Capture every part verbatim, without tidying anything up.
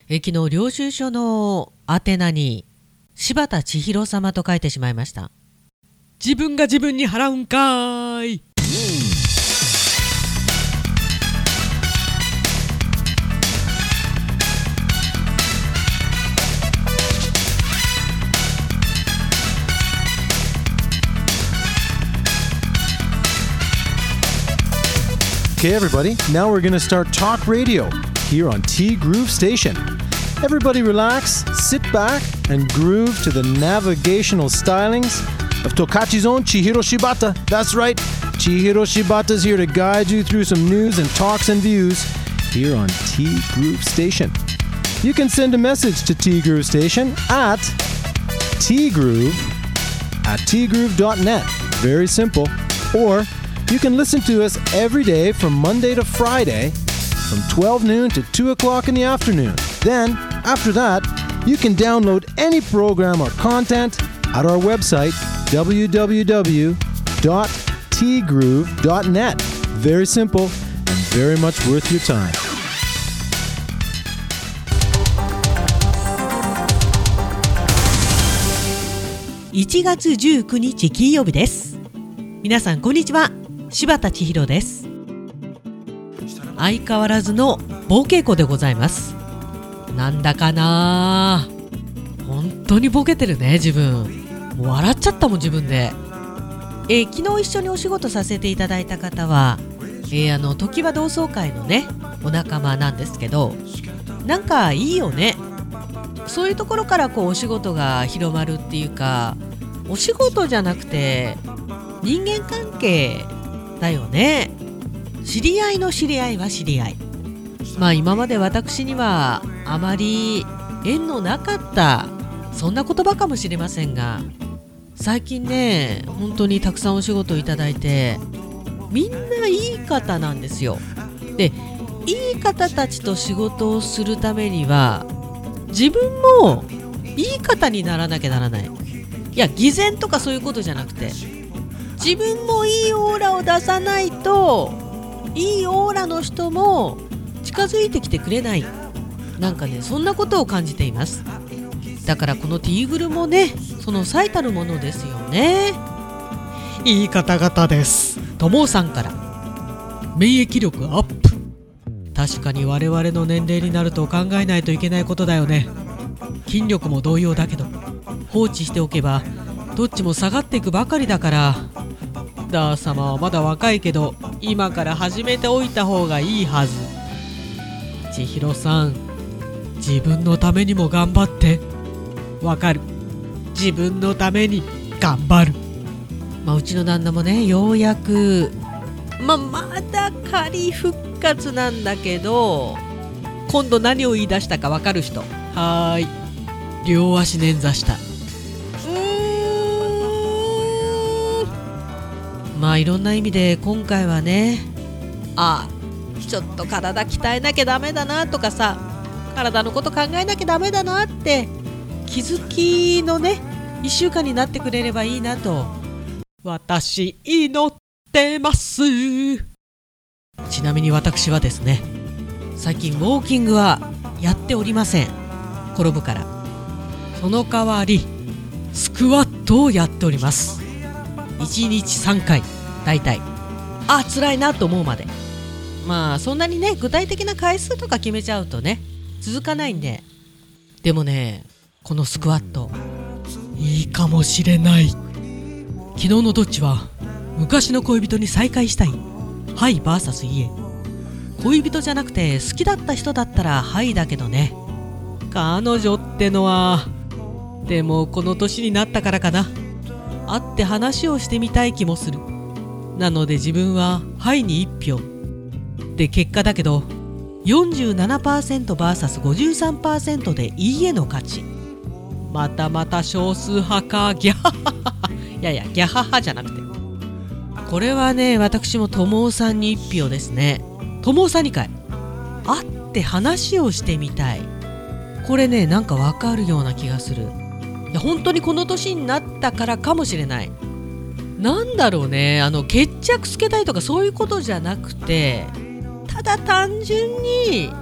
え昨日領収書の宛名に柴田千尋様と書いてしまいました。自分が自分に払うんかーい。 Okay, everybody, now we're going to start talk radio here on T Groove Station. Everybody relax, sit back, and groove to the navigational stylings of Tokachi's own Chihiro Shibata. That's right, Chihiro Shibata's here to guide you through some news and talks and views here on T Groove Station. You can send a message to T Groove Station at tgroove at tgroove dot net. Very simple. Or you can listen to us every day from Monday to Friday from twelve noon to two o'clock in the afternoon. Then, after that, you can download any program or content at our website, w w w dot t groove dot net. Very simple and very much worth your time. いちがつじゅうくにち金曜日です。皆さんこんにちは、柴田千尋です。相変わらずのボケ子でございます。なんだかな、本当にボケてるね自分。もう笑っちゃったもん自分で。えー、昨日一緒にお仕事させていただいた方は、えー、あの常盤同窓会のねお仲間なんですけど、なんかいいよね。そういうところからこうお仕事が広まるっていうか、お仕事じゃなくて人間関係だよね。知り合いの知り合いは知り合い。まあ今まで私にはあまり縁のなかったそんな言葉かもしれませんが、最近ね本当にたくさんお仕事をいただいて、みんないい方なんですよ。で、いい方たちと仕事をするためには自分もいい方にならなきゃならない。いや偽善とかそういうことじゃなくて、自分もいいオーラを出さないといいオーラの人も近づいてきてくれない。なんかねそんなことを感じています。だからこのティーグルもねその最たるものですよね。いい方々です。ともさんから免疫力アップ。確かに我々の年齢になると考えないといけないことだよね。筋力も同様だけど放置しておけばどっちも下がっていくばかりだから、ダー様はまだ若いけど今から始めておいた方がいいはず。千尋さん、自分のためにも頑張って。わかる、自分のために頑張る。まあうちの旦那もねようやく、まあまだ仮復活なんだけど、今度何を言い出したかわかる人。はーい、両足捻挫した。まあいろんな意味で今回はね、あちょっと体鍛えなきゃダメだなとかさ、体のこと考えなきゃダメだなって気づきのねいっしゅうかんになってくれればいいなと私祈ってます。ちなみに私はですね、最近ウォーキングはやっておりません。転ぶから。その代わりスクワットをやっております。いちにちさんかい、だいたいあ辛いなと思うまで。まあそんなにね具体的な回数とか決めちゃうとね続かないんで。でもねこのスクワットいいかもしれない。昨日のどっちは昔の恋人に再会したい、はい ブイエス いいえ。恋人じゃなくて好きだった人だったらはいだけどね、彼女ってのは。でもこの年になったからかな、会って話をしてみたい気もする。なので自分ははいにいっぴょうで、結果だけど よんじゅうななパーセントブイエスごじゅうさんパーセント でいいえの勝ち。またまた少数派か。ギャハハハ。いやいやギャハハじゃなくて、これはね私も友さんにいっぴょうですね。友さんにかい会って話をしてみたい。これねなんかわかるような気がする。いや本当にこの年になったからかもしれない。なんだろうね、あの決着つけたいとかそういうことじゃなくて、ただ単純に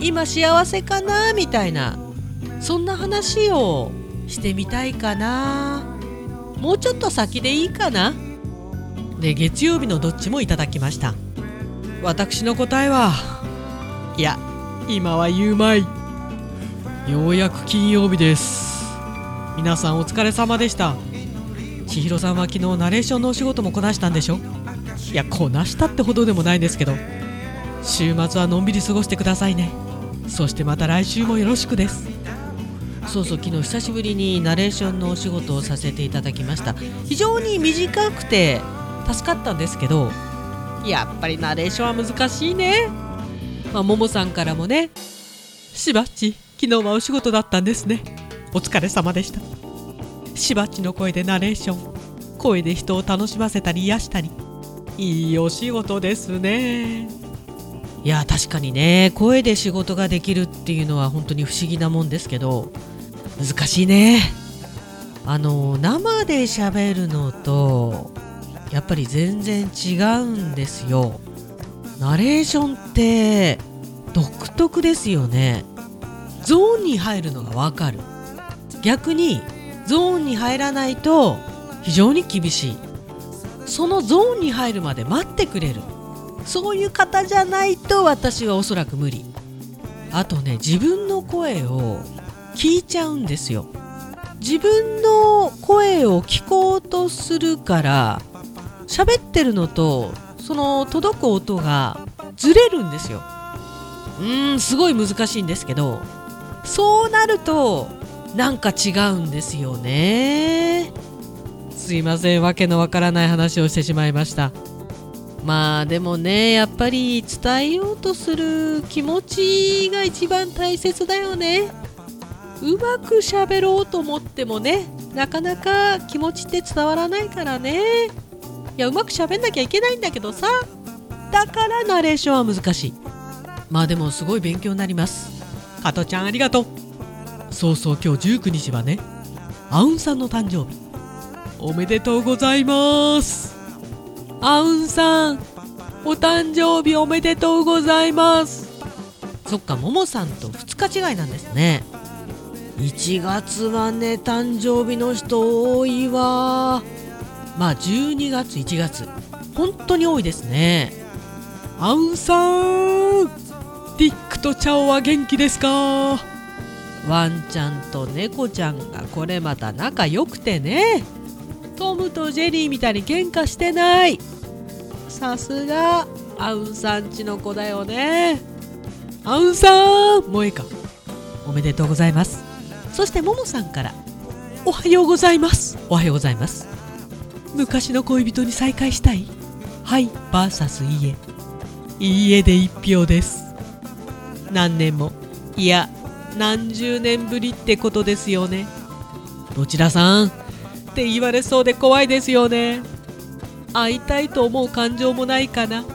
今幸せかなみたいな、そんな話をしてみたいかな。もうちょっと先でいいかな。で、月曜日のどっちもいただきました。私の答えは、いや、今は言うまい。ようやく金曜日です。皆さんお疲れ様でした。千尋さんは昨日ナレーションのお仕事もこなしたんでしょ。いや、こなしたってほどでもないんですけど、週末はのんびり過ごしてくださいね。そしてまた来週もよろしくです。そうそう、昨日久しぶりにナレーションのお仕事をさせていただきました。非常に短くて助かったんですけど、やっぱりナレーションは難しいね。まあ、ももさんからもね、しばっち昨日はお仕事だったんですね、お疲れ様でした。しばっちの声でナレーション、声で人を楽しませたり癒したり、いいお仕事ですね。いや、確かにね、声で仕事ができるっていうのは本当に不思議なもんですけど、難しいね。あの生で喋るのとやっぱり全然違うんですよ。ナレーションって独特ですよね。ゾーンに入るのがわかる。逆にゾーンに入らないと非常に厳しい。そのゾーンに入るまで待ってくれる、そういう方じゃないと私はおそらく無理。あとね、自分の声を聞いちゃうんですよ。自分の声を聞こうとするから喋ってるのとその届く音がずれるんですよ。うーんすごい難しいんですけど、そうなるとなんか違うんですよね。すいません、わけのわからない話をしてしまいました。まあでもね、やっぱり伝えようとする気持ちが一番大切だよね。うまく喋ろうと思ってもね、なかなか気持ちって伝わらないからね。いや、うまく喋んなきゃいけないんだけどさ、だからナレーションは難しい。まあでもすごい勉強になります。加トちゃんありがとう。そうそう、今日じゅうくにちはね、アウンさんの誕生日。おめでとうございます。アウンさん、お誕生日おめでとうございます。そっか、ももさんとふつか違いなんですね。いちがつはね、誕生日の人多いわ。まあじゅうにがついちがつ本当に多いですね。アウンさん、ディックとチャオは元気ですか？ワンちゃんと猫ちゃんがこれまた仲良くてね、トムとジェリーみたいに喧嘩してない。さすがアウンさんちの子だよね。アウンさん、もういいか、おめでとうございます。そしてももさんから、おはようございます。おはようございます。昔の恋人に再会したい？はい ブイエス いいえ。いいえで一票です。何年も、いや何十年ぶりってことですよね。どちらさんって言われそうで怖いですよね。会いたいと思う感情もないかなって。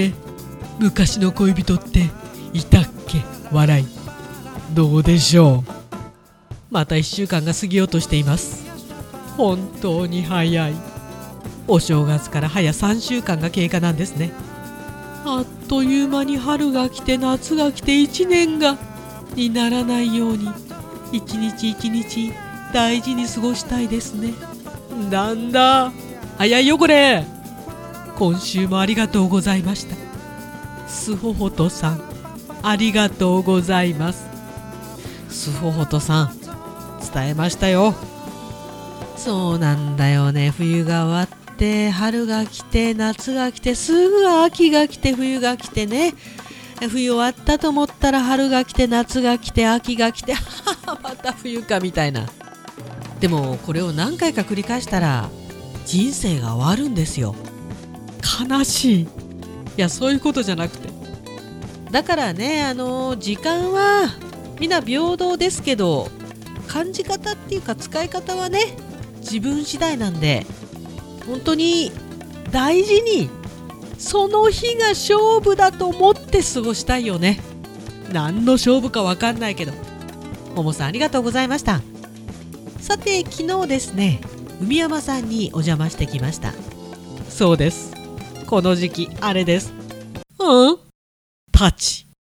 昔の恋人っていたっけ？笑い。どうでしょう。またいっしゅうかんが過ぎようとしています。本当に早い。お正月から早さんしゅうかんが経過なんですね。あっという間に春が来て夏が来ていちねんがにならないように一日一日大事に過ごしたいですね。なんだ早いよこれ。今週もありがとうございました。すほほとさん、ありがとうございます。すほほとさん、伝えましたよ。そうなんだよね。冬が終わって春が来て夏が来てすぐ秋が来て冬が来てね。冬終わったと思ったら春が来て夏が来て秋が来てまた冬かみたいな。でもこれを何回か繰り返したら人生が終わるんですよ。悲しい。いや、そういうことじゃなくて、だからね、あの時間はみんな平等ですけど、感じ方っていうか使い方はね自分次第なんで、本当に大事にその日が勝負だと思って過ごしたいよね。何の勝負か分かんないけど。ももさんありがとうございました。さて、昨日ですね、海山さんにお邪魔してきました。そうです、この時期あれです。うん？タチ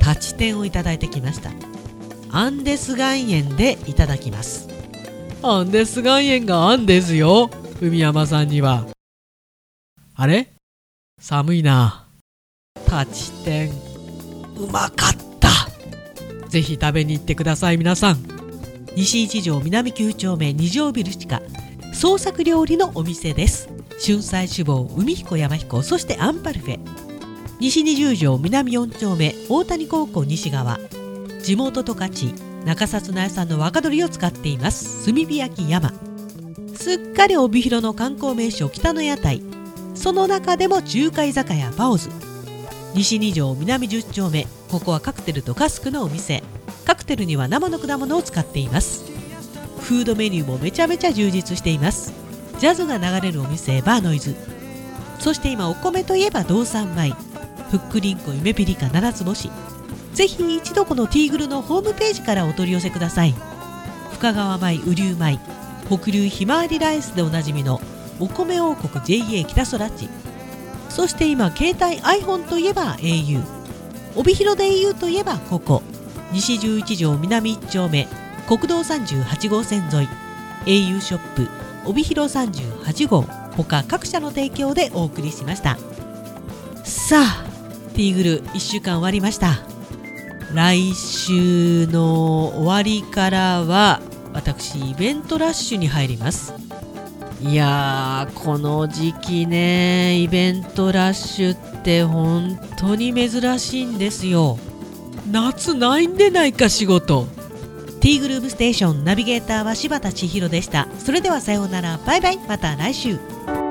立ち点をいただいてきました。アンデス岩塩でいただきます。アンデス岩塩があんですよ、海山さんには。あれ、寒いな。立ち点うまかった。ぜひ食べに行ってください皆さん。西一条南きゅう丁目二条ビル地下創作料理のお店です。春菜志望、海彦山彦、そしてアンパルフェ。西二十条南四丁目大谷高校西側、地元十勝中札内産の若鶏を使っています炭火焼き山。すっかり帯広の観光名所北の屋台、その中でも中華居酒屋パオズ。西二条南十丁目、ここはカクテルとカスクのお店。カクテルには生の果物を使っています。フードメニューもめちゃめちゃ充実しています。ジャズが流れるお店バーノイズ。そして今お米といえば道産米、ふっくりんこ夢ピリカ七つ星。ぜひ一度このティーグルのホームページからお取り寄せください。深川米、雨竜米、北流ひまわりライスでおなじみのお米王国 ジェイエー 北空地。そして今携帯 iPhone といえば エーユー、 帯広で エーユー といえばここ西十一条南一丁目国道さんじゅうはち号線沿い エーユー ショップ帯広さんじゅうはち号他各社の提供でお送りしました。さあティーグルいっしゅうかん終わりました。来週の終わりからは私イベントラッシュに入ります。いやーこの時期ね、イベントラッシュって本当に珍しいんですよ。夏ないんでないか仕事。ティーグループステーションナビゲーターは柴田千尋でした。それではさようなら、バイバイ、また来週。